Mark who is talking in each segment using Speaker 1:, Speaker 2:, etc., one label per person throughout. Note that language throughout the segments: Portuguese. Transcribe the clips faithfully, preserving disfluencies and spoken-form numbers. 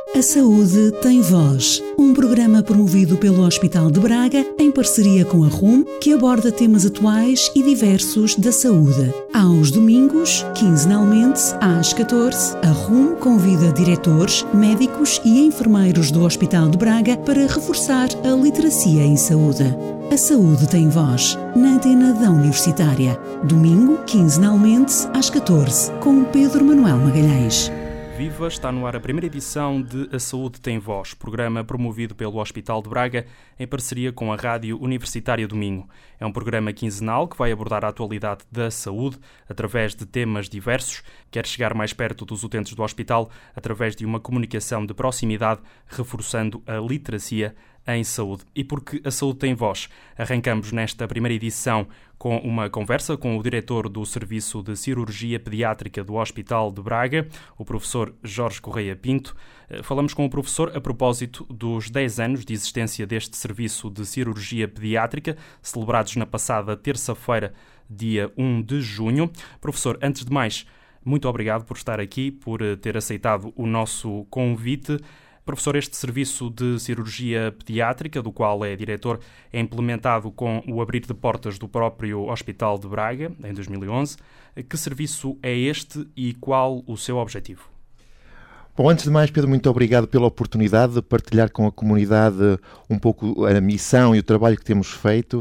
Speaker 1: A Saúde tem Voz, um programa promovido pelo Hospital de Braga em parceria com a R U M, que aborda temas atuais e diversos da saúde. Aos domingos, quinzenalmente, às catorze, a R U M convida diretores, médicos e enfermeiros do Hospital de Braga para reforçar a literacia em saúde. A Saúde tem Voz, na antena da Universitária. Domingo, quinzenalmente, às catorze, com Pedro Manuel Magalhães.
Speaker 2: Viva! Está no ar a primeira edição de A Saúde tem Voz, programa promovido pelo Hospital de Braga em parceria com a Rádio Universitária do Minho. É um programa quinzenal que vai abordar a atualidade da saúde através de temas diversos. Quer chegar mais perto dos utentes do hospital através de uma comunicação de proximidade, reforçando a literacia em saúde. E porque a saúde tem voz, arrancamos nesta primeira edição com uma conversa com o diretor do Serviço de Cirurgia Pediátrica do Hospital de Braga, o professor Jorge Correia Pinto. Falamos com o professor a propósito dos dez anos de existência deste Serviço de Cirurgia Pediátrica, celebrados na passada terça-feira, dia um de junho. Professor, antes de mais, muito obrigado por estar aqui, por ter aceitado o nosso convite. Professor, este serviço de cirurgia pediátrica, do qual é diretor, é implementado com o abrir de portas do próprio Hospital de Braga, em dois mil e onze. Que serviço é este e qual o seu objetivo?
Speaker 3: Bom, antes de mais, Pedro, muito obrigado pela oportunidade de partilhar com a comunidade um pouco a missão e o trabalho que temos feito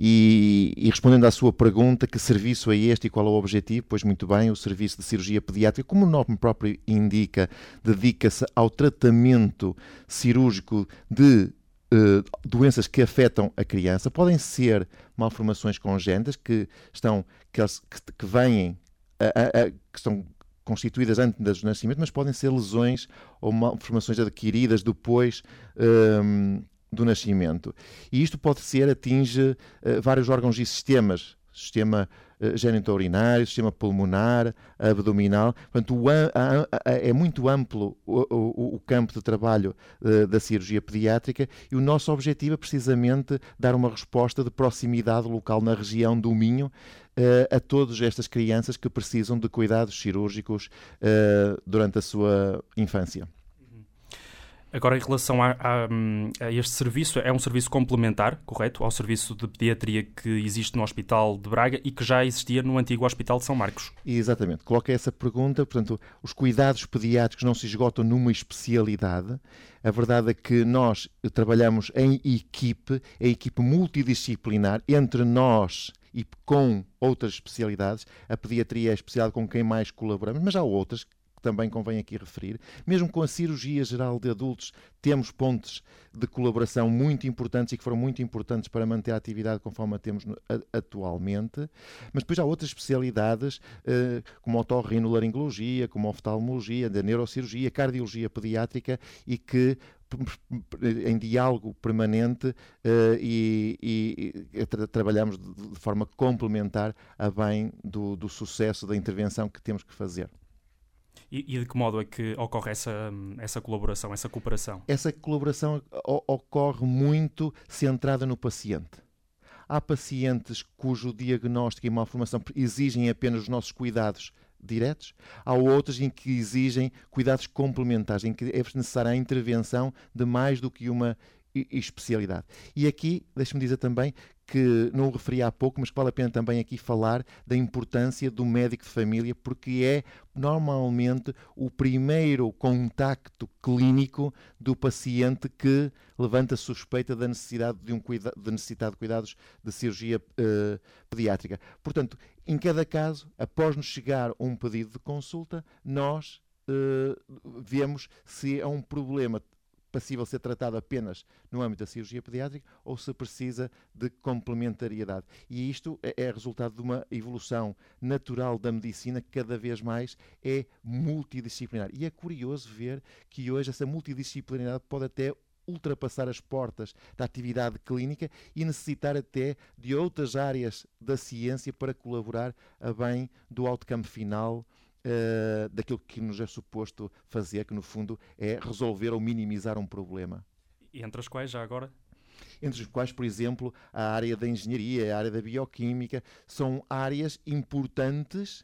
Speaker 3: e, e respondendo à sua pergunta, que serviço é este e qual é o objetivo? Pois muito bem, o Serviço de Cirurgia Pediátrica, como o nome próprio indica, dedica-se ao tratamento cirúrgico de uh, doenças que afetam a criança. Podem ser malformações congénitas que, estão, que, que, que vêm, a, a, a, que estão constituídas antes do nascimento, mas podem ser lesões ou malformações adquiridas depois um, do nascimento. E isto pode ser, atinge uh, vários órgãos e sistemas, sistema uh, genitourinário, sistema pulmonar, abdominal. Portanto, o, a, a, a, é muito amplo o, o, o campo de trabalho uh, da cirurgia pediátrica e o nosso objetivo é precisamente dar uma resposta de proximidade local na região do Minho a todas estas crianças que precisam de cuidados cirúrgicos uh, durante a sua infância.
Speaker 2: Agora, em relação a, a, a este serviço, é um serviço complementar, correto, ao serviço de pediatria que existe no Hospital de Braga e que já existia no antigo Hospital de São Marcos?
Speaker 3: Exatamente. Coloca essa pergunta. Portanto, os cuidados pediátricos não se esgotam numa especialidade. A verdade é que nós trabalhamos em equipe, em equipe multidisciplinar, entre nós e com outras especialidades. A pediatria é a especialidade com quem mais colaboramos, mas há outras que também convém aqui referir. Mesmo com a cirurgia geral de adultos, temos pontos de colaboração muito importantes e que foram muito importantes para manter a atividade conforme a temos atualmente. Mas depois há outras especialidades, como a otorrinolaringologia, como a oftalmologia, a neurocirurgia, a cardiologia pediátrica, e que em diálogo permanente uh, e, e, e tra- trabalhamos de, de forma complementar a bem do, do sucesso da intervenção que temos que fazer.
Speaker 2: E, e de que modo é que ocorre essa, essa colaboração, essa cooperação?
Speaker 3: Essa colaboração o- ocorre muito centrada no paciente. Há pacientes cujo diagnóstico e malformação exigem apenas os nossos cuidados diretos, há outros em que exigem cuidados complementares, em que é necessária a intervenção de mais do que uma especialidade. E aqui, deixe-me dizer também que não o referi há pouco, mas que vale a pena também aqui falar da importância do médico de família, porque é normalmente o primeiro contacto clínico do paciente que levanta suspeita da necessidade de, um cuida- de, necessidade de cuidados de cirurgia uh, pediátrica. Portanto, em cada caso, após nos chegar um pedido de consulta, nós uh, vemos se é um problema passível de ser tratado apenas no âmbito da cirurgia pediátrica ou se precisa de complementariedade. E isto é, é resultado de uma evolução natural da medicina que cada vez mais é multidisciplinar. E é curioso ver que hoje essa multidisciplinaridade pode até ultrapassar as portas da atividade clínica e necessitar até de outras áreas da ciência para colaborar a bem do outcome final Uh, daquilo que nos é suposto fazer, que no fundo é resolver ou minimizar um problema.
Speaker 2: E entre as quais, já agora?
Speaker 3: Entre os quais, por exemplo, a área da engenharia, a área da bioquímica, são áreas importantes que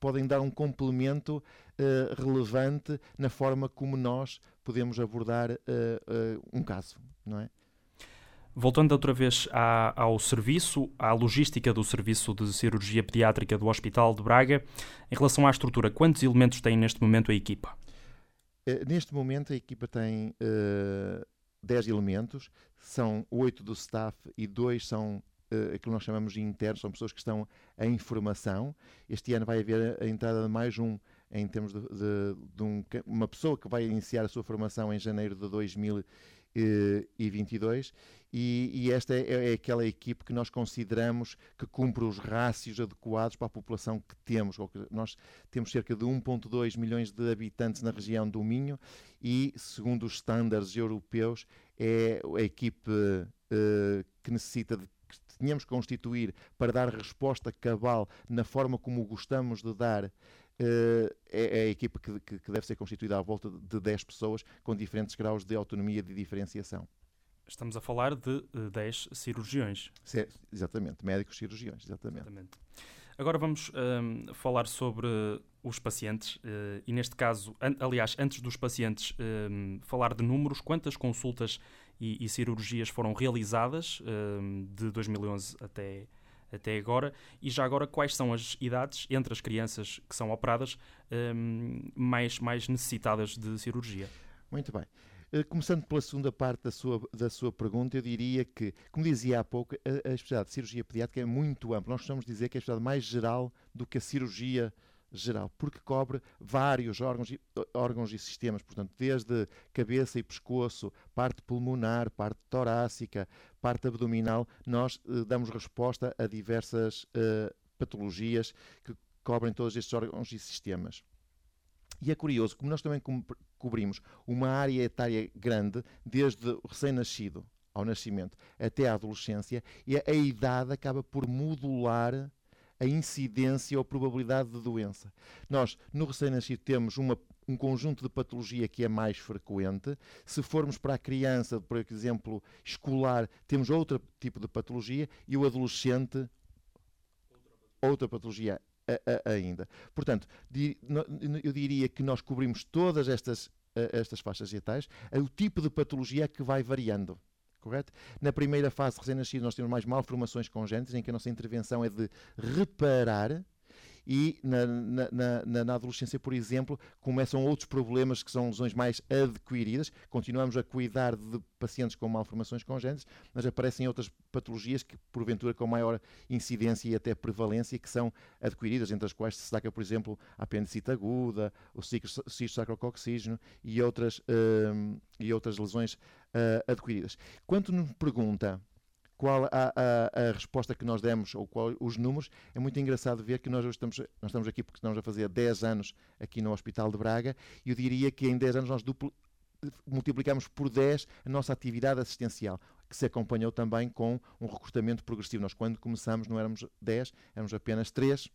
Speaker 3: podem dar um complemento uh, relevante na forma como nós podemos abordar uh, uh, um caso, não é?
Speaker 2: Voltando outra vez à, ao serviço, à logística do serviço de cirurgia pediátrica do Hospital de Braga, em relação à estrutura, quantos elementos tem neste momento a equipa?
Speaker 3: Uh, neste momento a equipa tem uh, dez elementos, são oito do staff e dois são uh, aquilo que nós chamamos de internos, são pessoas que estão em formação. Este ano vai haver a entrada de mais um, em termos de, de, de um, uma pessoa que vai iniciar a sua formação em janeiro de dois mil e vinte e dois, e, e esta é, é aquela equipe que nós consideramos que cumpre os rácios adequados para a população que temos. Nós temos cerca de um vírgula dois milhões de habitantes na região do Minho e, segundo os estándares europeus, é a equipe uh, que necessita de que tínhamos que constituir para dar resposta cabal na forma como gostamos de dar. Uh, é, é a equipa que, que, que deve ser constituída à volta de dez pessoas com diferentes graus de autonomia e de diferenciação.
Speaker 2: Estamos a falar de uh, dez cirurgiões.
Speaker 3: Sim, exatamente, médicos cirurgiões, exatamente.
Speaker 2: exatamente. Agora vamos um, falar sobre os pacientes uh, e neste caso, an- aliás, antes dos pacientes, um, falar de números, quantas consultas e, e cirurgias foram realizadas um, de dois mil e onze até até agora, e já agora quais são as idades entre as crianças que são operadas um, mais, mais necessitadas de cirurgia?
Speaker 3: Muito bem. Começando pela segunda parte da sua, da sua pergunta, eu diria que, como dizia há pouco, a, a especialidade de cirurgia pediátrica é muito ampla. Nós costumamos dizer que é a especialidade mais geral do que a cirurgia geral, porque cobre vários órgãos e, órgãos e sistemas, portanto, desde cabeça e pescoço, parte pulmonar, parte torácica, parte abdominal, nós uh, damos resposta a diversas uh, patologias que cobrem todos estes órgãos e sistemas. E é curioso, como nós também co- cobrimos uma área etária grande, desde o recém-nascido ao nascimento até à adolescência, e a, a idade acaba por modular a incidência ou a probabilidade de doença. Nós, no recém-nascido, temos uma, um conjunto de patologia que é mais frequente. Se formos para a criança, por exemplo, escolar, temos outro tipo de patologia, e o adolescente, outra patologia a, a, ainda. Portanto, di, no, eu diria que nós cobrimos todas estas, estas faixas etárias. O tipo de patologia que vai variando. Correto? Na primeira fase de recém-nascido nós temos mais malformações congénitas, em que a nossa intervenção é de reparar, e na, na, na, na adolescência, por exemplo, começam outros problemas que são lesões mais adquiridas. Continuamos a cuidar de pacientes com malformações congénitas, mas aparecem outras patologias que, porventura, com maior incidência e até prevalência, que são adquiridas, entre as quais se destaca, por exemplo, a apendicite aguda, o cisto sacrococcígeno e outras, hum, e outras lesões uh, adquiridas. Quando nos pergunta qual a, a, a resposta que nós demos, ou qual os números, é muito engraçado ver que nós hoje estamos, nós estamos aqui porque estamos a fazer dez anos aqui no Hospital de Braga, e eu diria que em dez anos nós duplo, multiplicamos por dez a nossa atividade assistencial, que se acompanhou também com um recrutamento progressivo. Nós, quando começamos, não éramos dez, éramos apenas três.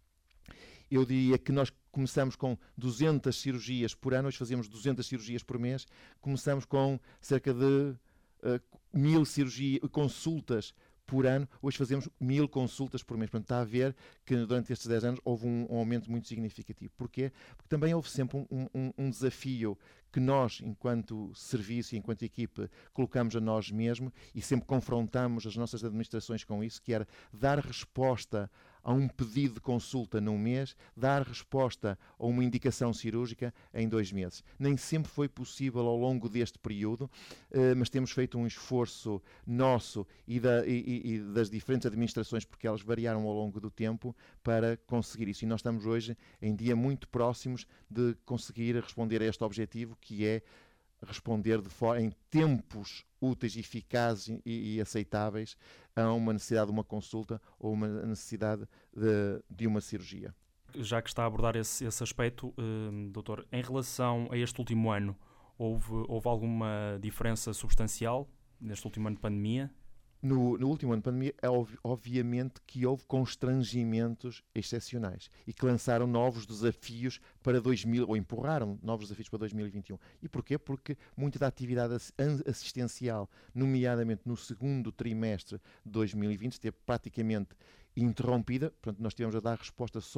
Speaker 3: Eu diria que nós começamos com duzentas cirurgias por ano, hoje fazemos duzentas cirurgias por mês, começamos com cerca de Uh, mil cirurgias, consultas por ano, hoje fazemos mil consultas por mês. Portanto, está a ver que durante estes dez anos houve um, um aumento muito significativo. Porquê? Porque também houve sempre um, um, um desafio que nós, enquanto serviço e enquanto equipe, colocamos a nós mesmos, e sempre confrontamos as nossas administrações com isso, que era dar resposta a um pedido de consulta num mês, dar resposta a uma indicação cirúrgica em dois meses. Nem sempre foi possível ao longo deste período, mas temos feito um esforço nosso e, da, e, e das diferentes administrações, porque elas variaram ao longo do tempo, para conseguir isso. E nós estamos hoje em dia muito próximos de conseguir responder a este objetivo, que é responder de forma, em tempos úteis, eficazes e, e aceitáveis a uma necessidade de uma consulta ou uma necessidade de, de uma cirurgia.
Speaker 2: Já que está a abordar esse, esse aspecto, uh, doutor, em relação a este último ano, houve, houve alguma diferença substancial neste último ano de pandemia?
Speaker 3: No, no último ano de pandemia, é ob- obviamente que houve constrangimentos excepcionais e que lançaram novos desafios para dois mil, ou empurraram novos desafios para dois mil e vinte e um. E porquê? Porque muita da atividade assistencial, nomeadamente no segundo trimestre de dois mil e vinte, esteve praticamente interrompida. Portanto, nós tivemos a dar resposta só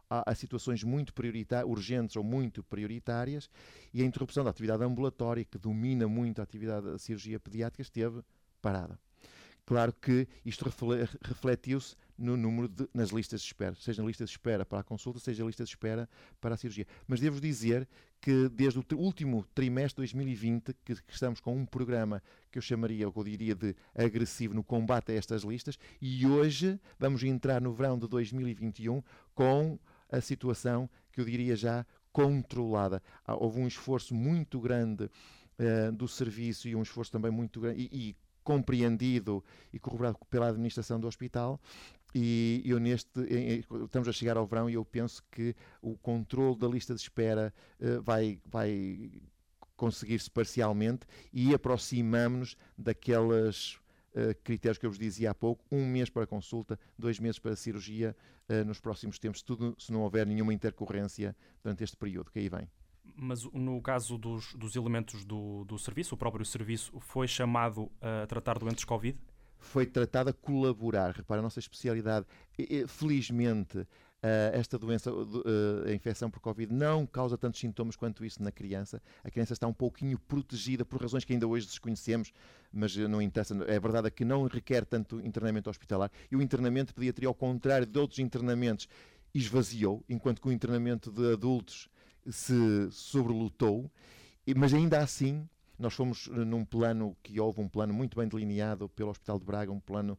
Speaker 3: a, a situações muito prioritárias, urgentes ou muito prioritárias, e a interrupção da atividade ambulatória, que domina muito a atividade da cirurgia pediátrica, esteve parada. Claro que isto refletiu-se no número de, nas listas de espera, seja na lista de espera para a consulta, seja na lista de espera para a cirurgia. Mas devo dizer que desde o último trimestre de dois mil e vinte, que, que estamos com um programa que eu chamaria, ou que eu diria de agressivo no combate a estas listas, e hoje vamos entrar no verão de dois mil e vinte e um com a situação que eu diria já controlada. Houve um esforço muito grande uh, do serviço e um esforço também muito grande e, e compreendido e corroborado pela administração do hospital, e eu neste, estamos a chegar ao verão e eu penso que o controle da lista de espera uh, vai, vai conseguir-se parcialmente e aproximamos-nos daqueles uh, critérios que eu vos dizia há pouco, um mês para consulta, dois meses para cirurgia uh, nos próximos tempos, tudo se não houver nenhuma intercorrência durante este período que aí vem.
Speaker 2: Mas no caso dos, dos elementos do, do serviço, o próprio serviço foi chamado a tratar doentes Covid?
Speaker 3: Foi tratado a colaborar. Repara, a nossa especialidade, felizmente, esta doença, a infecção por Covid, não causa tantos sintomas quanto isso na criança. A criança está um pouquinho protegida por razões que ainda hoje desconhecemos, mas não interessa. É verdade que não requer tanto internamento hospitalar. E o internamento de pediatria, ao contrário de outros internamentos, esvaziou, enquanto que o internamento de adultos se sobrelutou, mas ainda assim nós fomos num plano que houve um plano muito bem delineado pelo Hospital de Braga, um plano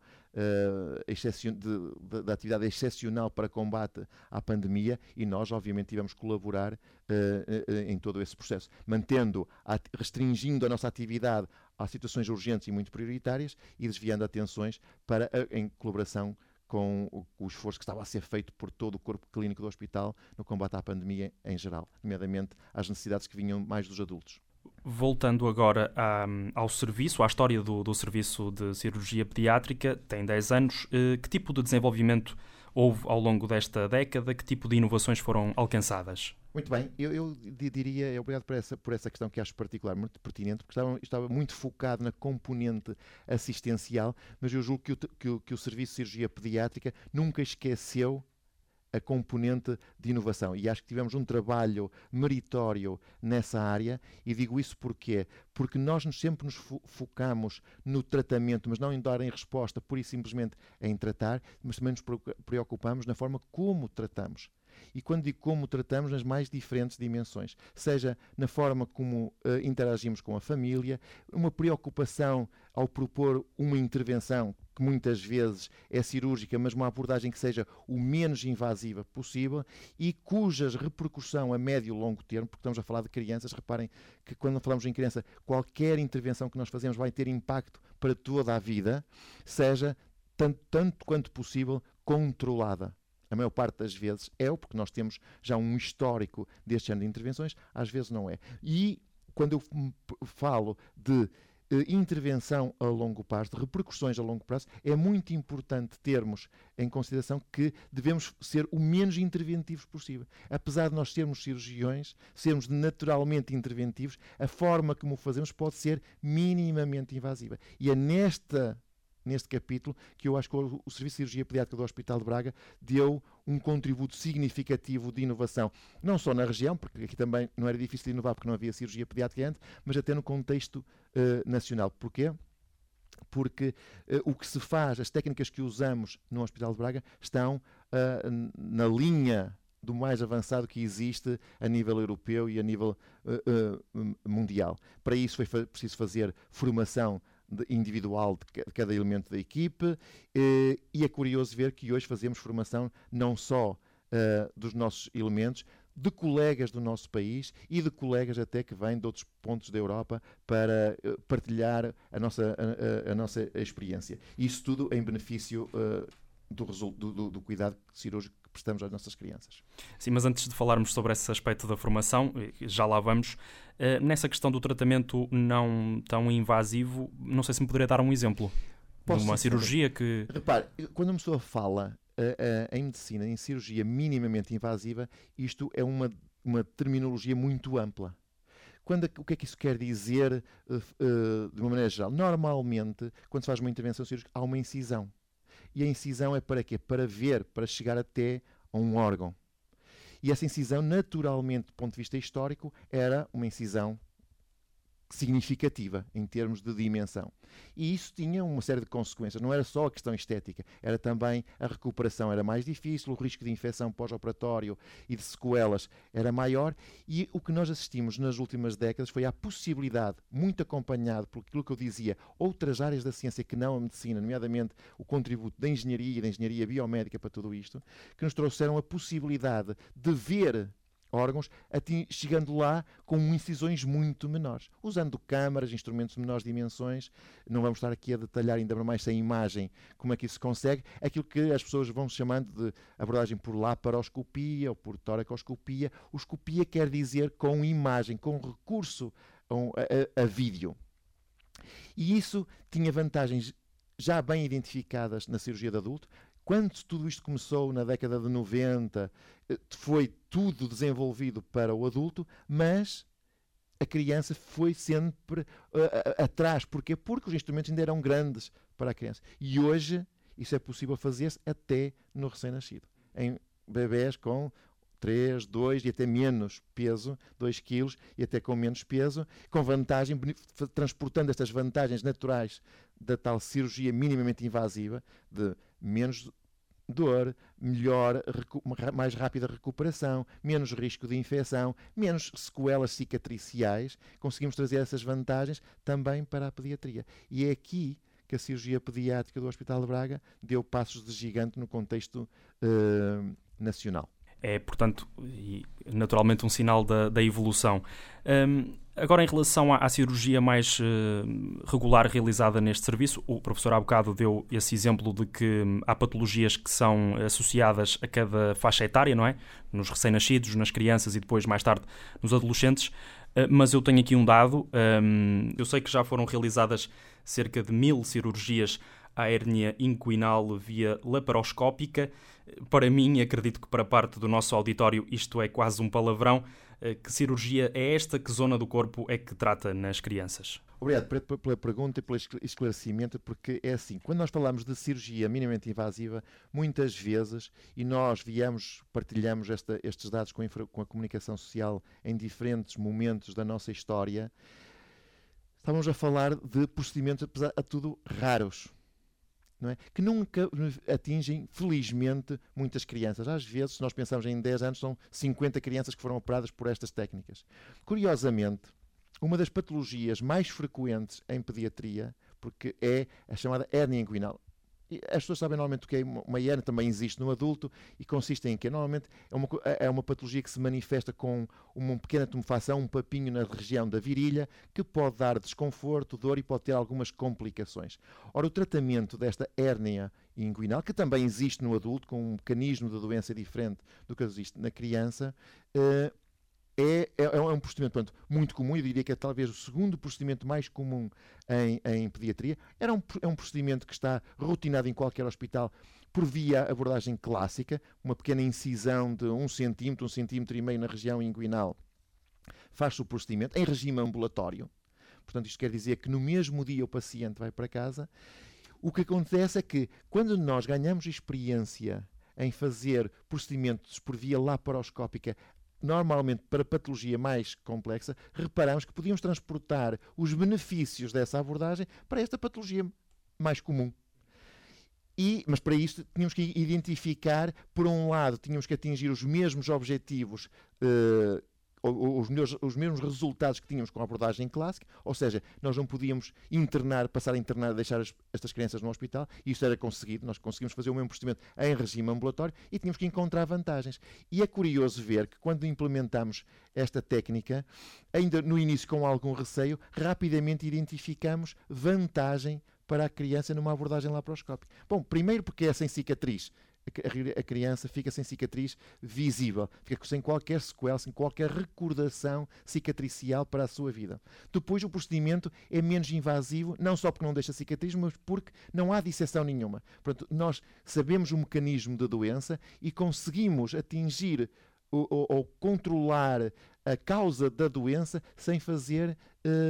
Speaker 3: uh, de, de, de atividade excepcional para combate à pandemia, e nós obviamente tivemos que colaborar uh, uh, em todo esse processo, mantendo, restringindo a nossa atividade a situações urgentes e muito prioritárias e desviando atenções para, em colaboração com o, o esforço que estava a ser feito por todo o corpo clínico do hospital no combate à pandemia em geral, nomeadamente às necessidades que vinham mais dos adultos.
Speaker 2: Voltando agora à, ao serviço, à história do, do serviço de cirurgia pediátrica, tem dez anos. Que tipo de desenvolvimento houve ao longo desta década? Que tipo de inovações foram alcançadas?
Speaker 3: Muito bem, eu, eu diria, obrigado por essa, por essa questão que acho particularmente pertinente, porque estava, estava muito focado na componente assistencial, mas eu julgo que o, que, o, que o Serviço de Cirurgia Pediátrica nunca esqueceu a componente de inovação, e acho que tivemos um trabalho meritório nessa área, e digo isso porquê? Porque nós nos, sempre nos fo focamos no tratamento, mas não em dar em resposta pura e simplesmente em tratar, mas também nos preocupamos na forma como tratamos. E quando digo como tratamos, nas mais diferentes dimensões, seja na forma como uh, interagimos com a família, uma preocupação ao propor uma intervenção que muitas vezes é cirúrgica, mas uma abordagem que seja o menos invasiva possível e cuja repercussão a médio e longo termo, porque estamos a falar de crianças, reparem que quando falamos em criança, qualquer intervenção que nós fazemos vai ter impacto para toda a vida, seja tanto, tanto quanto possível controlada. A maior parte das vezes é, porque nós temos já um histórico deste ano de intervenções, às vezes não é. E quando eu falo de eh, intervenção a longo prazo, de repercussões a longo prazo, é muito importante termos em consideração que devemos ser o menos interventivos possível. Apesar de nós sermos cirurgiões, sermos naturalmente interventivos, a forma como o fazemos pode ser minimamente invasiva. E é nesta... neste capítulo, que eu acho que o Serviço de Cirurgia Pediátrica do Hospital de Braga deu um contributo significativo de inovação, não só na região, porque aqui também não era difícil de inovar porque não havia cirurgia pediátrica antes, mas até no contexto uh, nacional. Porquê? Porque uh, o que se faz, as técnicas que usamos no Hospital de Braga estão uh, na linha do mais avançado que existe a nível europeu e a nível uh, uh, mundial. Para isso foi fa- preciso fazer formação individual de cada elemento da equipe, e é curioso ver que hoje fazemos formação não só uh, dos nossos elementos, de colegas do nosso país e de colegas até que vêm de outros pontos da Europa para uh, partilhar a nossa, a, a, a nossa experiência. Isso tudo em benefício uh, do, do, do, do cuidado cirúrgico que prestamos às nossas crianças.
Speaker 2: Sim, mas antes de falarmos sobre esse aspecto da formação, já lá vamos, nessa questão do tratamento não tão invasivo, não sei se me poderia dar um exemplo.
Speaker 3: Posso
Speaker 2: de uma cirurgia que...
Speaker 3: Repare, quando uma pessoa fala uh, uh, em medicina, em cirurgia minimamente invasiva, isto é uma, uma terminologia muito ampla. Quando, o que é que isso quer dizer uh, uh, de uma maneira geral? Normalmente, quando se faz uma intervenção cirúrgica, há uma incisão. E a incisão é para quê? Para ver, para chegar até a um órgão. E essa incisão, naturalmente, do ponto de vista histórico, era uma incisão significativa em termos de dimensão. E isso tinha uma série de consequências. Não era só a questão estética, era também a recuperação era mais difícil, o risco de infecção pós-operatório e de sequelas era maior, e o que nós assistimos nas últimas décadas foi a possibilidade, muito acompanhado por aquilo que eu dizia, outras áreas da ciência que não a medicina, nomeadamente o contributo da engenharia e da engenharia biomédica para tudo isto, que nos trouxeram a possibilidade de ver órgãos, chegando lá com incisões muito menores, usando câmaras, instrumentos de menores dimensões. Não vamos estar aqui a detalhar ainda mais sem imagem como é que isso se consegue, aquilo que as pessoas vão chamando de abordagem por laparoscopia ou por toracoscopia. O escopia quer dizer com imagem, com recurso a, a, a vídeo. E isso tinha vantagens já bem identificadas na cirurgia de adulto. Quando tudo isto começou na década de noventa, foi tudo desenvolvido para o adulto, mas a criança foi sempre uh, atrás. Porquê? Porque os instrumentos ainda eram grandes para a criança. E hoje isso é possível fazer-se até no recém-nascido. Em bebés com três, dois e até menos peso, dois quilos e até com menos peso, com vantagem, transportando estas vantagens naturais da tal cirurgia minimamente invasiva, de menos dor, melhor, mais rápida recuperação, menos risco de infecção, menos sequelas cicatriciais. Conseguimos trazer essas vantagens também para a pediatria. E é aqui que a cirurgia pediátrica do Hospital de Braga deu passos de gigante no contexto uh, nacional.
Speaker 2: É, portanto, naturalmente um sinal da, da evolução. Um, agora, em relação à, à cirurgia mais uh, regular realizada neste serviço, o professor há bocado deu esse exemplo de que um, há patologias que são associadas a cada faixa etária, não é? Nos recém-nascidos, nas crianças e depois, mais tarde, nos adolescentes. Uh, mas eu tenho aqui um dado. Um, eu sei que já foram realizadas cerca de mil cirurgias à hérnia inguinal via laparoscópica. Para mim, acredito que para parte do nosso auditório isto é quase um palavrão. Que cirurgia é esta? Que zona do corpo é que trata nas crianças?
Speaker 3: Obrigado pela pergunta e pelo esclarecimento, porque é assim, quando nós falamos de cirurgia minimamente invasiva, muitas vezes, e nós viemos, partilhamos esta, estes dados com a, com a comunicação social em diferentes momentos da nossa história, estávamos a falar de procedimentos, apesar de tudo, raros. Não é? Que nunca atingem, felizmente, muitas crianças. Às vezes, se nós pensamos em dez anos, são cinquenta crianças que foram operadas por estas técnicas. Curiosamente, uma das patologias mais frequentes em pediatria, porque é a chamada hérnia inguinal. As pessoas sabem normalmente o que é uma hérnia, também existe no adulto, e consiste em que normalmente é uma, é uma patologia que se manifesta com uma pequena tumefação, um papinho na região da virilha, que pode dar desconforto, dor e pode ter algumas complicações. Ora, o tratamento desta hérnia inguinal, que também existe no adulto, com um mecanismo de doença diferente do que existe na criança, uh, É, é, é um procedimento, portanto, muito comum. Eu diria que é talvez o segundo procedimento mais comum em, em pediatria. Era um, é um procedimento que está rotinado em qualquer hospital por via abordagem clássica, uma pequena incisão de um centímetro, um centímetro e meio na região inguinal. Faz-se o procedimento em regime ambulatório. Portanto, isto quer dizer que no mesmo dia o paciente vai para casa. O que acontece é que, quando nós ganhamos experiência em fazer procedimentos por via laparoscópica, normalmente para patologia mais complexa, reparamos que podíamos transportar os benefícios dessa abordagem para esta patologia mais comum. E, mas para isto tínhamos que identificar, por um lado, tínhamos que atingir os mesmos objetivos, eh, os, melhores, os mesmos resultados que tínhamos com a abordagem clássica, ou seja, nós não podíamos internar, passar a internar, deixar as, estas crianças no hospital, e isso era conseguido, nós conseguimos fazer o mesmo procedimento em regime ambulatório e tínhamos que encontrar vantagens. E é curioso ver que quando implementamos esta técnica, ainda no início com algum receio, rapidamente identificamos vantagem para a criança numa abordagem laparoscópica. Bom, primeiro porque é sem cicatriz. A criança fica sem cicatriz visível, fica sem qualquer sequela, sem qualquer recordação cicatricial para a sua vida. Depois, o procedimento é menos invasivo, não só porque não deixa cicatriz, mas porque não há disseção nenhuma. Portanto, nós sabemos o mecanismo da doença e conseguimos atingir ou, ou, ou controlar a causa da doença sem fazer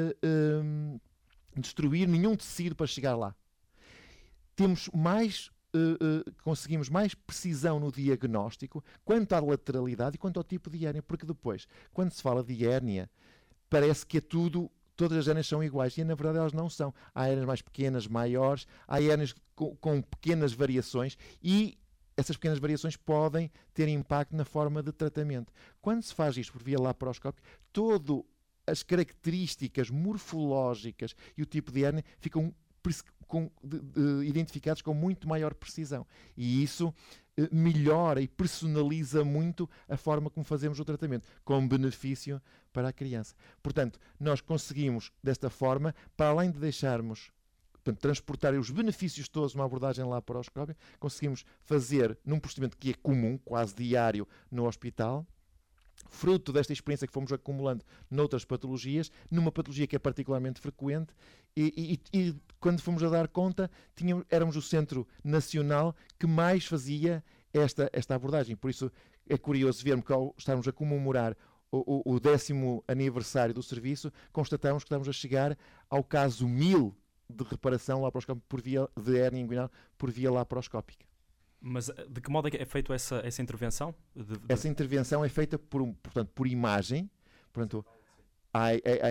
Speaker 3: uh, uh, destruir nenhum tecido para chegar lá. Temos mais uh, uh, conseguimos mais precisão no diagnóstico quanto à lateralidade e quanto ao tipo de hérnia, porque depois, quando se fala de hérnia, parece que é tudo, todas as hérnias são iguais, e na verdade elas não são. Há hérnias mais pequenas, maiores, há hérnias com, com pequenas variações, e essas pequenas variações podem ter impacto na forma de tratamento. Quando se faz isto por via laparoscópica, todas as características morfológicas e o tipo de hérnia ficam com, de, de, identificados com muito maior precisão. E isso eh, melhora e personaliza muito a forma como fazemos o tratamento, com benefício para a criança. Portanto, nós conseguimos, desta forma, para além de deixarmos, portanto, transportar os benefícios todos de uma abordagem laparoscópica, conseguimos fazer num procedimento que é comum, quase diário, no hospital, fruto desta experiência que fomos acumulando noutras patologias, numa patologia que é particularmente frequente, e, e, e quando fomos a dar conta, tínhamos, éramos o centro nacional que mais fazia esta, esta abordagem. Por isso é curioso vermos que ao estarmos a comemorar o, o, o décimo aniversário do serviço, constatamos que estamos a chegar ao caso mil de reparação laparoscópica por via de hérnia inguinal por via laparoscópica.
Speaker 2: Mas de que modo é que é feita essa, essa intervenção? De, de...
Speaker 3: Essa intervenção é feita por, um, portanto, por imagem. Portanto, há, há,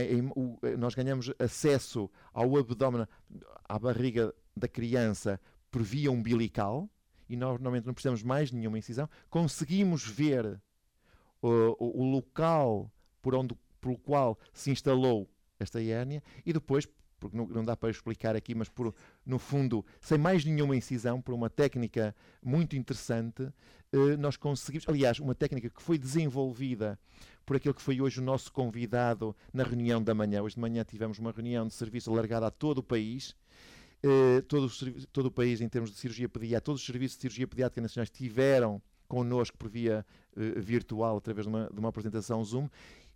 Speaker 3: há, há, nós ganhamos acesso ao abdômen, à barriga da criança por via umbilical, e nós normalmente não precisamos mais de nenhuma incisão. Conseguimos ver o, o, o local por onde, pelo qual se instalou esta hérnia, e depois, porque não, não dá para explicar aqui, mas por, no fundo, sem mais nenhuma incisão, por uma técnica muito interessante, eh, nós conseguimos, aliás, uma técnica que foi desenvolvida por aquele que foi hoje o nosso convidado na reunião da manhã. Hoje de manhã tivemos uma reunião de serviço alargada a todo o país, eh, todo, o, todo o país em termos de cirurgia pediátrica, todos os serviços de cirurgia pediátrica nacionais tiveram connosco por via eh, virtual, através de uma, de uma apresentação Zoom.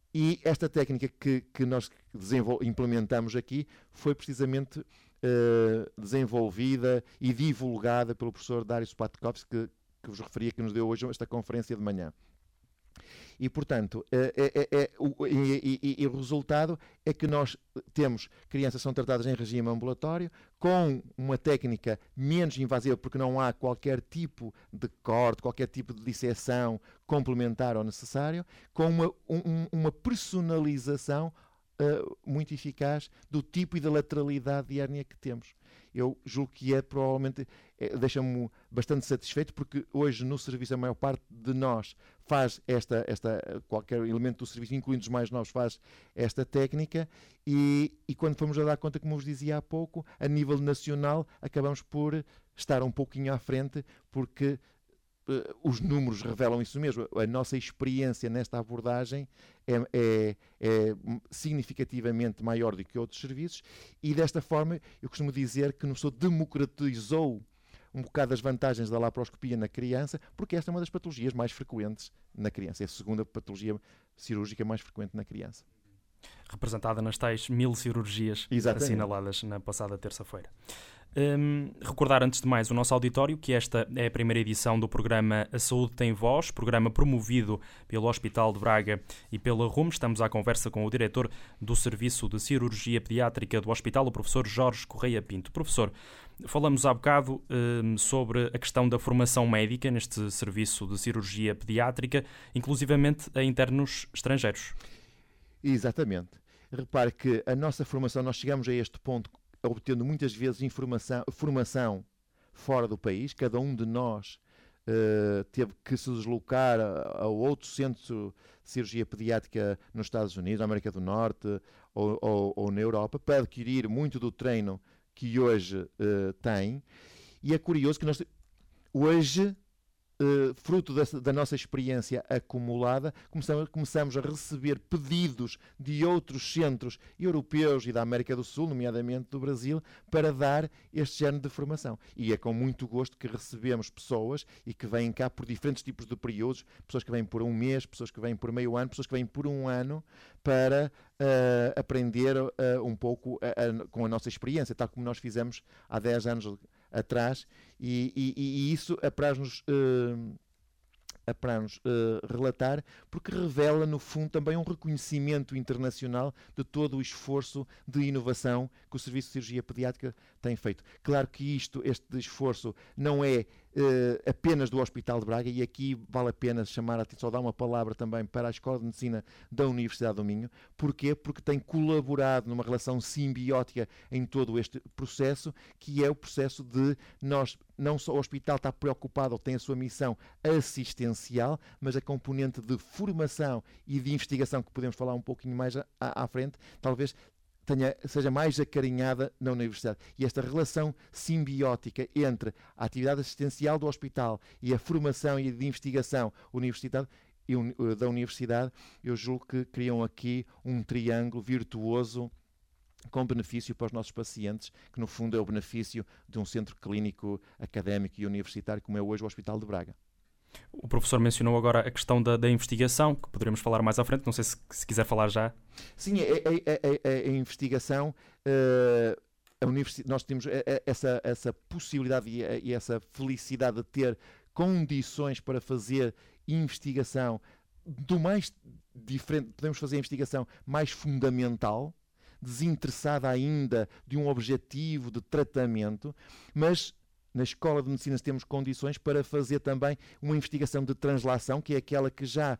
Speaker 3: E esta técnica que, que nós implementamos aqui foi precisamente uh, desenvolvida e divulgada pelo professor Dário Spatkovski, que, que vos referia, que nos deu hoje esta conferência de manhã. E, portanto, é, é, é, o, e, e, e o resultado é que nós temos crianças que são tratadas em regime ambulatório, com uma técnica menos invasiva, porque não há qualquer tipo de corte, qualquer tipo de disseção complementar ou necessário, com uma, um, uma personalização uh, muito eficaz do tipo e da lateralidade de hérnia que temos. Eu julgo que é provavelmente, é, deixa-me bastante satisfeito, porque hoje no serviço a maior parte de nós faz esta, esta qualquer elemento do serviço, incluindo os mais novos, faz esta técnica, e, e quando fomos a dar conta, como vos dizia há pouco, a nível nacional, acabamos por estar um pouquinho à frente, porque uh, os números revelam isso mesmo. A nossa experiência nesta abordagem é, é, é significativamente maior do que outros serviços, e desta forma eu costumo dizer que não só democratizou um bocado as vantagens da laparoscopia na criança, porque esta é uma das patologias mais frequentes na criança. É a segunda patologia cirúrgica mais frequente na criança.
Speaker 2: Representada nas tais mil cirurgias Exatamente. Assinaladas na passada terça-feira. Um, recordar antes de mais o nosso auditório que esta é a primeira edição do programa A Saúde Tem Voz, programa promovido pelo Hospital de Braga e pela R U M. Estamos à conversa com o diretor do Serviço de Cirurgia Pediátrica do Hospital, o professor Jorge Correia Pinto. Professor, falamos há bocado um, sobre a questão da formação médica neste Serviço de Cirurgia Pediátrica, inclusivamente a internos estrangeiros.
Speaker 3: Exatamente. Repare que a nossa formação, nós chegamos a este ponto obtendo muitas vezes informação, formação fora do país. Cada um de nós uh, teve que se deslocar a, a outro centro de cirurgia pediátrica nos Estados Unidos, na América do Norte ou, ou, ou na Europa, para adquirir muito do treino que hoje uh, tem. E é curioso que nós hoje, Uh, fruto dessa, da nossa experiência acumulada, começamos, começamos a receber pedidos de outros centros europeus e da América do Sul, nomeadamente do Brasil, para dar este género de formação. E é com muito gosto que recebemos pessoas e que vêm cá por diferentes tipos de períodos, pessoas que vêm por um mês, pessoas que vêm por meio ano, pessoas que vêm por um ano, para uh, aprender uh, um pouco uh, uh, com a nossa experiência, tal como nós fizemos há dez anos atrás, e, e, e isso apraz-nos uh, para nos uh, relatar, porque revela, no fundo, também um reconhecimento internacional de todo o esforço de inovação que o Serviço de Cirurgia Pediátrica tem feito. Claro que isto, este esforço não é uh, apenas do Hospital de Braga, e aqui vale a pena chamar a atenção, dar uma palavra também para a Escola de Medicina da Universidade do Minho. Porquê? Porque tem colaborado numa relação simbiótica em todo este processo, que é o processo de nós, não só o hospital está preocupado ou tem a sua missão assistencial, mas a componente de formação e de investigação, que podemos falar um pouquinho mais à, à frente, talvez tenha, seja mais acarinhada na universidade. E esta relação simbiótica entre a atividade assistencial do hospital e a formação e de investigação universitária da universidade, eu julgo que criam aqui um triângulo virtuoso com benefício para os nossos pacientes, que no fundo é o benefício de um centro clínico, académico e universitário como é hoje o Hospital de Braga.
Speaker 2: O professor mencionou agora a questão da, da investigação, que poderemos falar mais à frente, não sei se, se quiser falar já.
Speaker 3: Sim, a, a, a, a investigação, uh, a universidade, nós temos essa, essa possibilidade e, e essa felicidade de ter condições para fazer investigação do mais diferente, podemos fazer a investigação mais fundamental, desinteressada ainda de um objetivo de tratamento, mas na Escola de Medicina temos condições para fazer também uma investigação de translação, que é aquela que já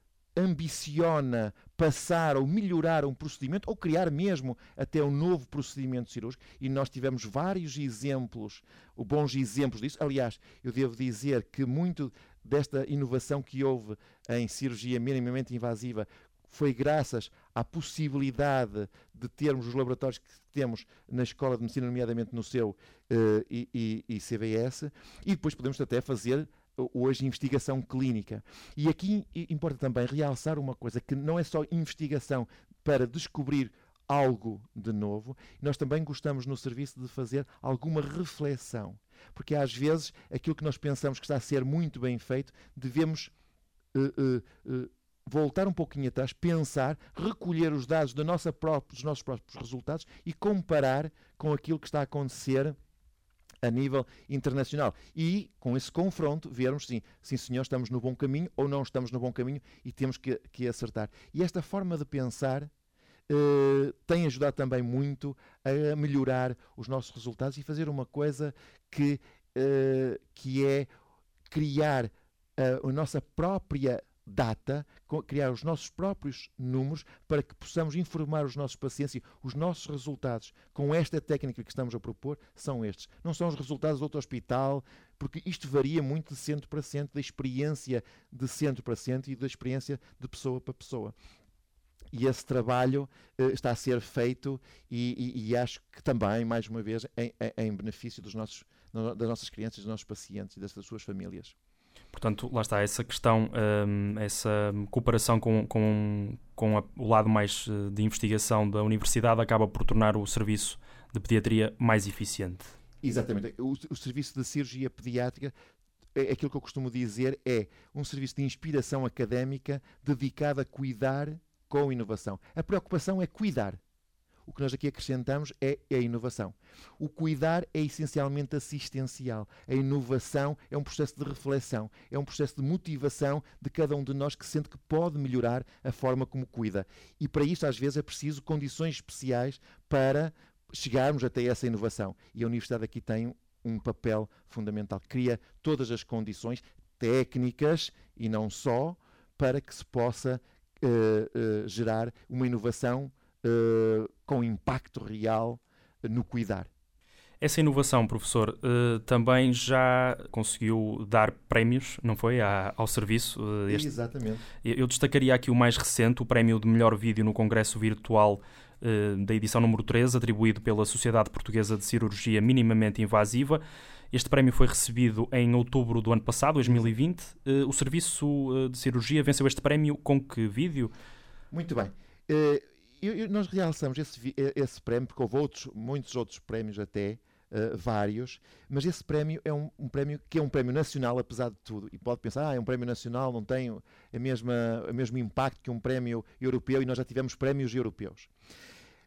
Speaker 3: ambiciona passar ou melhorar um procedimento ou criar mesmo até um novo procedimento cirúrgico, e nós tivemos vários exemplos, bons exemplos disso. Aliás, eu devo dizer que muito desta inovação que houve em cirurgia minimamente invasiva foi graças à possibilidade de termos os laboratórios que temos na Escola de Medicina, nomeadamente no seu uh, e, e, e C B S, e depois podemos até fazer hoje investigação clínica. E aqui importa também realçar uma coisa, que não é só investigação para descobrir algo de novo, nós também gostamos no serviço de fazer alguma reflexão, porque às vezes aquilo que nós pensamos que está a ser muito bem feito, devemos uh, uh, uh, voltar um pouquinho atrás, pensar, recolher os dados da nossa própria, dos nossos próprios resultados e comparar com aquilo que está a acontecer a nível internacional. E, com esse confronto, vermos, sim, sim senhor, estamos no bom caminho ou não estamos no bom caminho e temos que, que acertar. E esta forma de pensar Uh, tem ajudado também muito a melhorar os nossos resultados e fazer uma coisa que, uh, que é criar uh, a nossa própria data, criar os nossos próprios números para que possamos informar os nossos pacientes e os nossos resultados com esta técnica que estamos a propor são estes. Não são os resultados de outro hospital, porque isto varia muito de centro para centro, da experiência de centro para centro e da experiência de pessoa para pessoa. E esse trabalho uh, está a ser feito e, e, e acho que também, mais uma vez, em, em, em benefício dos nossos, das nossas crianças, dos nossos pacientes e das, das suas famílias.
Speaker 2: Portanto, lá está, essa questão, um, essa cooperação com, com, com a, o lado mais de investigação da universidade acaba por tornar o serviço de pediatria mais eficiente.
Speaker 3: Exatamente. O, o serviço de cirurgia pediátrica, é, aquilo que eu costumo dizer, é um serviço de inspiração académica dedicado a cuidar com inovação. A preocupação é cuidar. O que nós aqui acrescentamos é a inovação. O cuidar é essencialmente assistencial. A inovação é um processo de reflexão, é um processo de motivação de cada um de nós que sente que pode melhorar a forma como cuida. E para isso, às vezes, é preciso condições especiais para chegarmos até essa inovação. E a Universidade aqui tem um papel fundamental. Cria todas as condições técnicas e não só para que se possa Uh, uh, gerar uma inovação uh, com impacto real uh, no cuidar.
Speaker 2: Essa inovação, professor, uh, também já conseguiu dar prémios, não foi, à, ao serviço? Uh, este...
Speaker 3: Exatamente.
Speaker 2: Eu destacaria aqui o mais recente, o prémio de melhor vídeo no Congresso Virtual uh, da edição número treze, atribuído pela Sociedade Portuguesa de Cirurgia Minimamente Invasiva. Este prémio foi recebido em outubro do ano passado, dois mil e vinte. Uh, o Serviço de Cirurgia venceu este prémio com que vídeo?
Speaker 3: Muito bem. Uh, eu, eu, nós realçamos esse, esse prémio, porque houve outros, muitos outros prémios até, uh, vários, mas esse prémio é um, um prémio que é um prémio nacional, apesar de tudo. E pode pensar, ah, é um prémio nacional, não tem a mesma, o mesmo impacto que um prémio europeu, e nós já tivemos prémios europeus.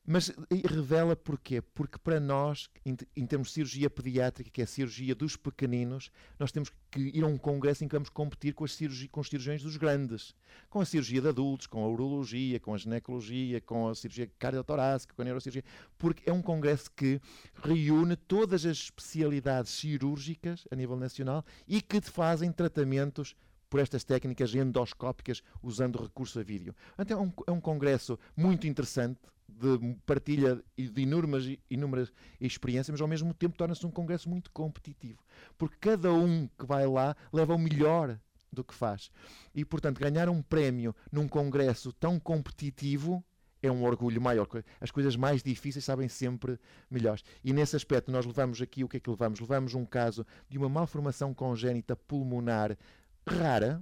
Speaker 3: Mas revela porquê? Porque para nós, em, em termos de cirurgia pediátrica, que é a cirurgia dos pequeninos, nós temos que ir a um congresso em que vamos competir com, as cirurgi, com os cirurgiões dos grandes. Com a cirurgia de adultos, com a urologia, com a ginecologia, com a cirurgia cardiotorácica, com a neurocirurgia. Porque é um congresso que reúne todas as especialidades cirúrgicas a nível nacional e que fazem tratamentos por estas técnicas endoscópicas usando recurso a vídeo. Então é um, é um congresso muito interessante, de partilha de inúmeras, inúmeras experiências, mas ao mesmo tempo torna-se um congresso muito competitivo, porque cada um que vai lá leva o melhor do que faz. E, portanto, ganhar um prémio num congresso tão competitivo é um orgulho maior. As coisas mais difíceis sabem sempre melhores. E nesse aspecto nós levamos aqui, o que é que levamos? Levamos um caso de uma malformação congénita pulmonar rara,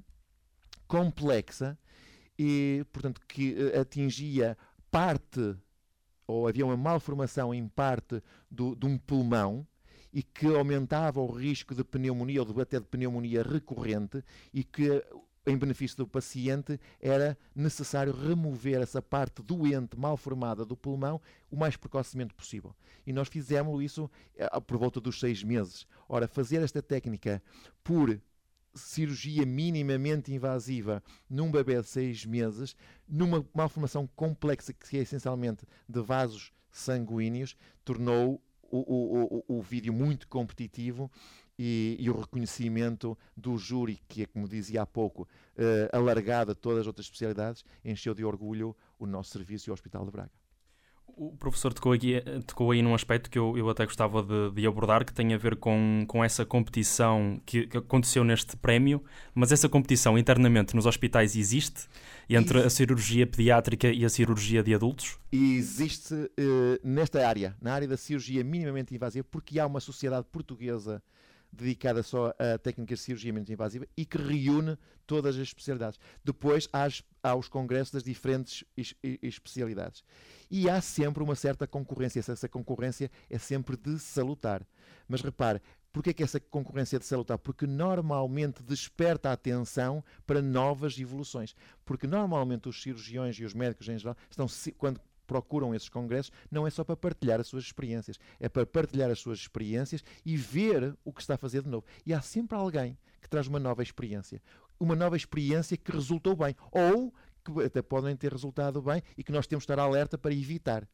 Speaker 3: complexa, e, portanto, que atingia parte, ou havia uma malformação em parte do, de um pulmão, e que aumentava o risco de pneumonia, ou de, até de pneumonia recorrente, e que, em benefício do paciente, era necessário remover essa parte doente, mal formada do pulmão, o mais precocemente possível. E nós fizemos isso por volta dos seis meses. Ora, fazer esta técnica por cirurgia minimamente invasiva num bebê de seis meses, numa malformação complexa que é essencialmente de vasos sanguíneos, tornou o, o, o, o vídeo muito competitivo e, e o reconhecimento do júri, que é, como dizia há pouco, uh, alargado a todas as outras especialidades, encheu de orgulho o nosso serviço e o Hospital de Braga.
Speaker 2: O professor tocou, aqui, tocou aí num aspecto que eu, eu até gostava de, de abordar, que tem a ver com, com essa competição que, que aconteceu neste prémio, mas essa competição internamente nos hospitais existe entre Isso. a cirurgia pediátrica e a cirurgia de adultos?
Speaker 3: Existe uh, nesta área, na área da cirurgia minimamente invasiva, porque há uma sociedade portuguesa dedicada só a técnicas de cirurgia minimamente invasiva e que reúne todas as especialidades. Depois há, há os congressos das diferentes es, es, especialidades. E há sempre uma certa concorrência. Essa, essa concorrência é sempre de salutar. Mas repare, porquê é que essa concorrência é de salutar? Porque normalmente desperta a atenção para novas evoluções. Porque normalmente os cirurgiões e os médicos em geral estão, quando procuram esses congressos, não é só para partilhar as suas experiências, é para partilhar as suas experiências e ver o que está a fazer de novo. E há sempre alguém que traz uma nova experiência. Uma nova experiência que resultou bem, ou que até podem ter resultado bem e que nós temos de estar alerta para evitar.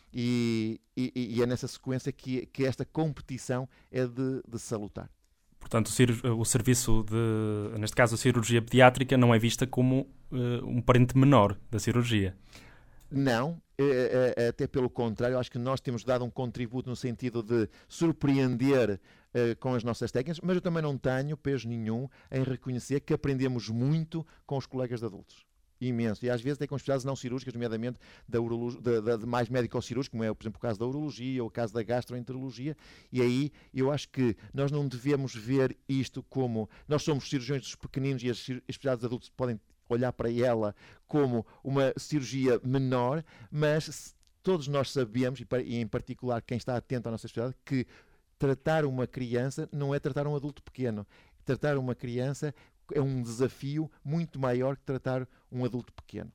Speaker 3: E, e, e é nessa sequência que, que esta competição é de, de salutar.
Speaker 2: Portanto, o, o serviço de, neste caso a cirurgia pediátrica, não é vista como uh, um parente menor da cirurgia.
Speaker 3: Não, até pelo contrário, acho que nós temos dado um contributo no sentido de surpreender uh, com as nossas técnicas, mas eu também não tenho peso nenhum em reconhecer que aprendemos muito com os colegas de adultos. Imenso. E às vezes até com especialidades não cirúrgicas, nomeadamente da urologia, de, de, de mais médico-cirúrgico, como é, por exemplo, o caso da urologia ou o caso da gastroenterologia. E aí eu acho que nós não devemos ver isto como... Nós somos cirurgiões dos pequeninos e as especialidades de adultos podem olhar para ela como uma cirurgia menor, mas todos nós sabemos, e em particular quem está atento à nossa especialidade, que tratar uma criança não é tratar um adulto pequeno. Tratar uma criança é um desafio muito maior que tratar um adulto pequeno.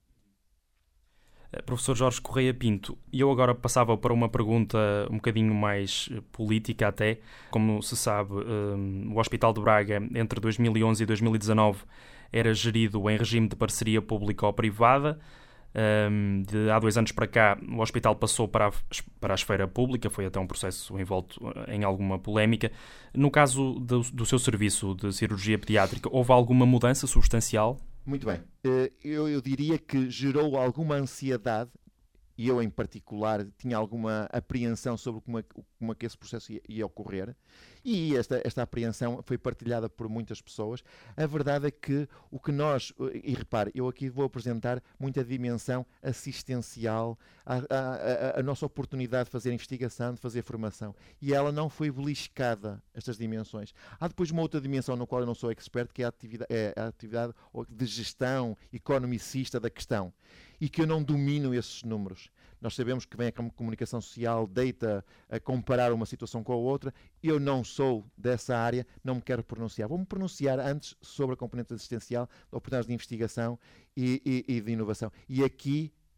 Speaker 2: Professor Jorge Correia Pinto, e eu agora passava para uma pergunta um bocadinho mais política até. Como se sabe, um, o Hospital de Braga, entre dois mil e onze e dois mil e dezanove, era gerido em regime de parceria público-privada. Um, de há dois anos para cá, o hospital passou para a, para a esfera pública, foi até um processo envolto em alguma polémica. No caso do, do seu serviço de cirurgia pediátrica, houve alguma mudança substancial?
Speaker 3: Muito bem. Eu, eu diria que gerou alguma ansiedade, e eu em particular tinha alguma apreensão sobre como é, como é que esse processo ia, ia ocorrer, e esta, esta apreensão foi partilhada por muitas pessoas. A verdade é que o que nós, e repare, eu aqui vou apresentar muita dimensão assistencial, a, a, a, a nossa oportunidade de fazer investigação, de fazer formação, e ela não foi beliscada, estas dimensões. Há depois uma outra dimensão no qual eu não sou expert, que é a atividade, é a atividade de gestão economicista da questão, e que eu não domino esses números. Nós sabemos que vem a comunicação social, deita a comparar uma situação com a outra. Eu não sou dessa área, não me quero pronunciar. Vou-me pronunciar antes sobre a componente assistencial, oportunidades de investigação e, e, e de inovação. E aqui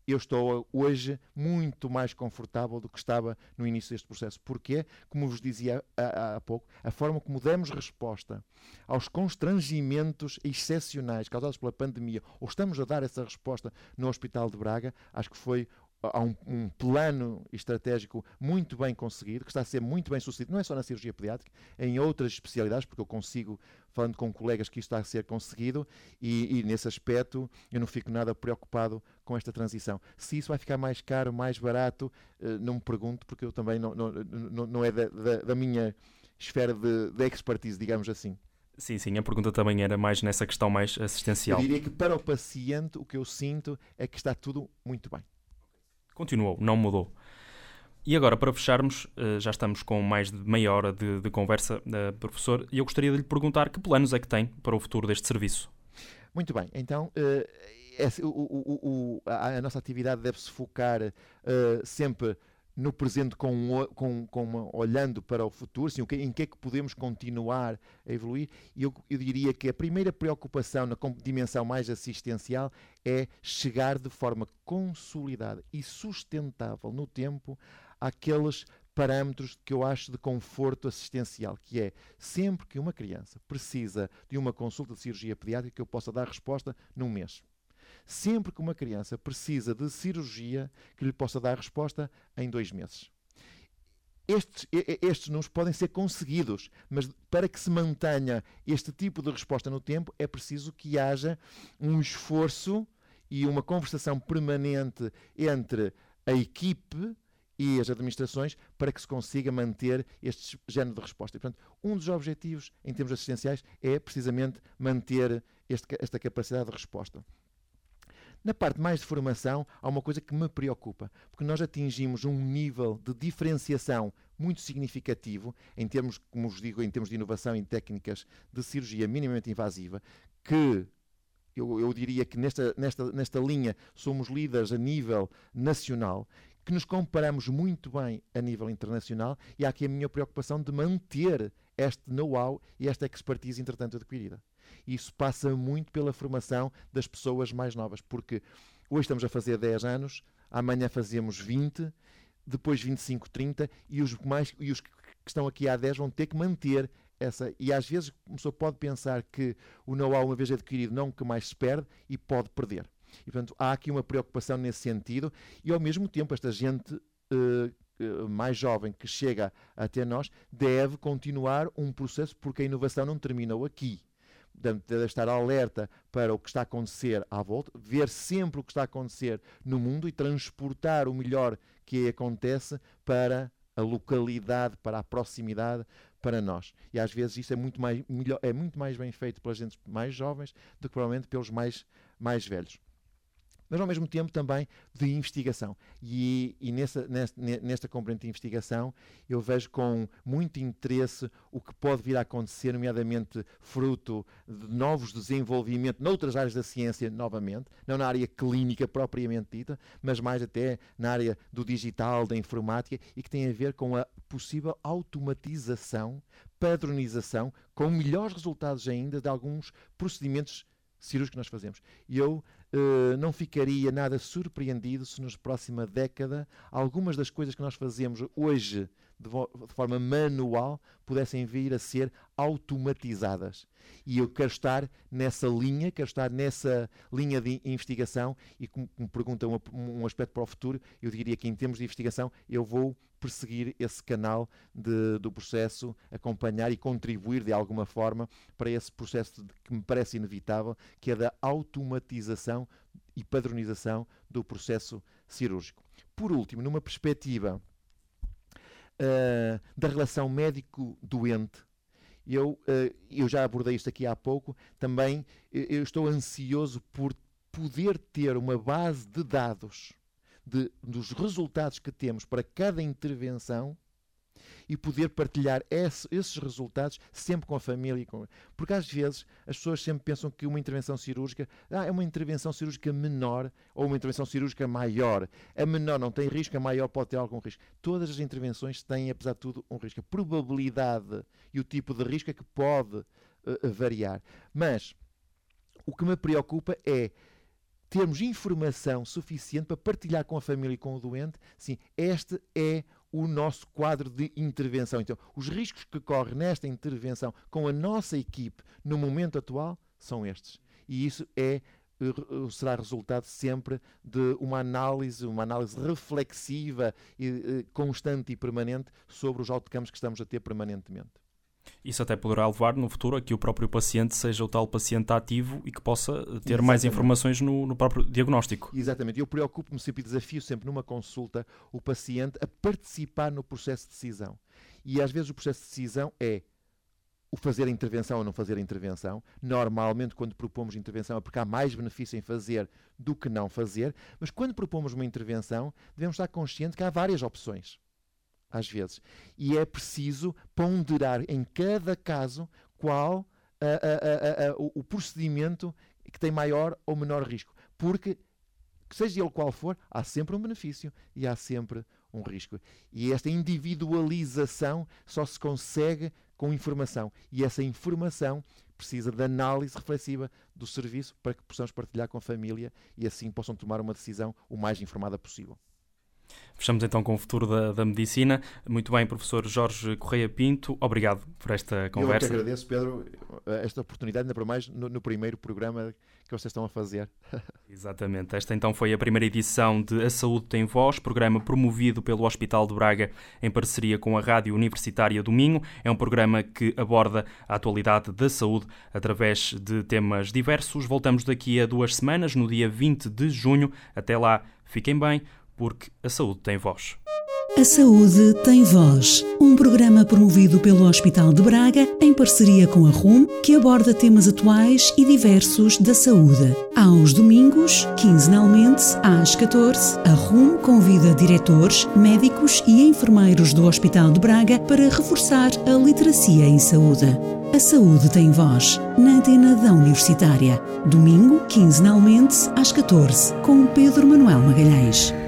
Speaker 3: eu estou hoje muito mais confortável do que estava no início deste processo. Porquê? Como vos dizia há, há pouco, a forma como demos resposta aos constrangimentos excepcionais causados pela pandemia, ou estamos a dar essa resposta no Hospital de Braga, acho que foi há um, um plano estratégico muito bem conseguido, que está a ser muito bem sucedido, não é só na cirurgia pediátrica, em outras especialidades, porque eu consigo, falando com colegas, que isto está a ser conseguido, e, e nesse aspecto eu não fico nada preocupado com esta transição. Se isso vai ficar mais caro, mais barato, não me pergunto, porque eu também não, não, não, não é da, da, da minha esfera de, de expertise, digamos assim.
Speaker 2: Sim, sim, a pergunta também era mais nessa questão mais assistencial.
Speaker 3: Eu diria que para o paciente o que eu sinto é que está tudo muito bem.
Speaker 2: Continuou, não mudou. E agora, para fecharmos, já estamos com mais de meia hora de, de conversa, professor, e eu gostaria de lhe perguntar que planos é que tem para o futuro deste serviço?
Speaker 3: Muito bem, então uh, o, o, o, a, a nossa atividade deve-se focar uh, sempre no presente, com, com, com uma, olhando para o futuro, assim, o que, em que é que podemos continuar a evoluir. E eu, eu diria que a primeira preocupação na dimensão mais assistencial é chegar de forma consolidada e sustentável no tempo àqueles parâmetros que eu acho de conforto assistencial, que é sempre que uma criança precisa de uma consulta de cirurgia pediátrica, que eu possa dar resposta num mês. Sempre que uma criança precisa de cirurgia, que lhe possa dar resposta em dois meses. Estes, estes números podem ser conseguidos, mas para que se mantenha este tipo de resposta no tempo, é preciso que haja um esforço e uma conversação permanente entre a equipe e as administrações para que se consiga manter este género de resposta. E, portanto, um dos objetivos em termos assistenciais é precisamente manter este, esta capacidade de resposta. Na parte mais de formação, há uma coisa que me preocupa, porque nós atingimos um nível de diferenciação muito significativo, em termos, como vos digo, em termos de inovação em técnicas de cirurgia minimamente invasiva, que eu, eu diria que nesta, nesta, nesta linha somos líderes a nível nacional, que nos comparamos muito bem a nível internacional, e há aqui a minha preocupação de manter este know-how e esta expertise, entretanto, adquirida. Isso passa muito pela formação das pessoas mais novas, porque hoje estamos a fazer dez anos, amanhã fazemos vinte, depois vinte e cinco, trinta, e os, mais, e os que estão aqui há dez vão ter que manter essa. E às vezes a pessoa pode pensar que o know-how, uma vez adquirido, nunca mais se perde e pode perder. E, portanto, há aqui uma preocupação nesse sentido, e ao mesmo tempo esta gente uh, mais jovem que chega até nós deve continuar um processo, porque a inovação não terminou aqui. Deve estar alerta para o que está a acontecer à volta, ver sempre o que está a acontecer no mundo e transportar o melhor que acontece para a localidade, para a proximidade, para nós. E às vezes isso é muito mais, melhor, é muito mais bem feito pelas gente mais jovens do que provavelmente pelos mais, mais velhos. Mas ao mesmo tempo também de investigação. E, e nessa, nesta, nesta componente de investigação eu vejo com muito interesse o que pode vir a acontecer, nomeadamente fruto de novos desenvolvimentos noutras áreas da ciência, novamente, não na área clínica propriamente dita, mas mais até na área do digital, da informática, e que tem a ver com a possível automatização, padronização, com melhores resultados ainda de alguns procedimentos cirúrgicos que nós fazemos. E eu uh, não ficaria nada surpreendido se na próxima década algumas das coisas que nós fazemos hoje de, de forma manual pudessem vir a ser automatizadas. E eu quero estar nessa linha, quero estar nessa linha de investigação, e como me perguntam um, um aspecto para o futuro, eu diria que em termos de investigação eu vou perseguir esse canal de, do processo, acompanhar e contribuir de alguma forma para esse processo de, que me parece inevitável, que é da automatização e padronização do processo cirúrgico. Por último, numa perspectiva uh, da relação médico-doente, eu, uh, eu já abordei isto aqui há pouco, também eu estou ansioso por poder ter uma base de dados De, dos resultados que temos para cada intervenção e poder partilhar esse, esses resultados sempre com a família. Com... Porque às vezes as pessoas sempre pensam que uma intervenção cirúrgica ah, é uma intervenção cirúrgica menor ou uma intervenção cirúrgica maior. A menor não tem risco, a maior pode ter algum risco. Todas as intervenções têm, apesar de tudo, um risco. A probabilidade e o tipo de risco é que pode uh, variar. Mas o que me preocupa é termos informação suficiente para partilhar com a família e com o doente, sim, este é o nosso quadro de intervenção. Então, os riscos que correm nesta intervenção com a nossa equipe no momento atual são estes. E isso é, será resultado sempre de uma análise, uma análise reflexiva, e, constante e permanente sobre os outcomes que estamos a ter permanentemente.
Speaker 2: Isso até poderá levar no futuro a que o próprio paciente seja o tal paciente ativo e que possa ter Exatamente. mais informações no, no próprio diagnóstico.
Speaker 3: Exatamente. Eu preocupo-me sempre e desafio sempre numa consulta o paciente a participar no processo de decisão. E às vezes o processo de decisão é o fazer a intervenção ou não fazer a intervenção. Normalmente, quando propomos intervenção, é porque há mais benefício em fazer do que não fazer. Mas quando propomos uma intervenção, devemos estar conscientes que há várias opções. Às vezes. E é preciso ponderar em cada caso qual a, a, a, a, o, o procedimento que tem maior ou menor risco. Porque, seja ele qual for, há sempre um benefício e há sempre um risco. E esta individualização só se consegue com informação. E essa informação precisa de análise reflexiva do serviço para que possamos partilhar com a família e assim possam tomar uma decisão o mais informada possível.
Speaker 2: Fechamos então com o futuro da, da medicina. Muito bem, professor Jorge Correia Pinto, obrigado por esta conversa.
Speaker 3: Eu que agradeço, Pedro, esta oportunidade, ainda para mais no, no primeiro programa que vocês estão a fazer.
Speaker 2: Exatamente. Esta então foi a primeira edição de A Saúde Tem Voz, programa promovido pelo Hospital de Braga em parceria com a Rádio Universitária do Minho. É um programa que aborda a atualidade da saúde através de temas diversos. Voltamos daqui a duas semanas, no dia vinte de junho. Até lá, fiquem bem, porque a saúde tem voz.
Speaker 1: A Saúde Tem Voz, um programa promovido pelo Hospital de Braga em parceria com a R U M, que aborda temas atuais e diversos da saúde. Aos domingos, quinzenalmente, às catorze, a R U M convida diretores, médicos e enfermeiros do Hospital de Braga para reforçar a literacia em saúde. A Saúde Tem Voz, na antena da Universitária. Domingo, quinzenalmente, às catorze, com Pedro Manuel Magalhães.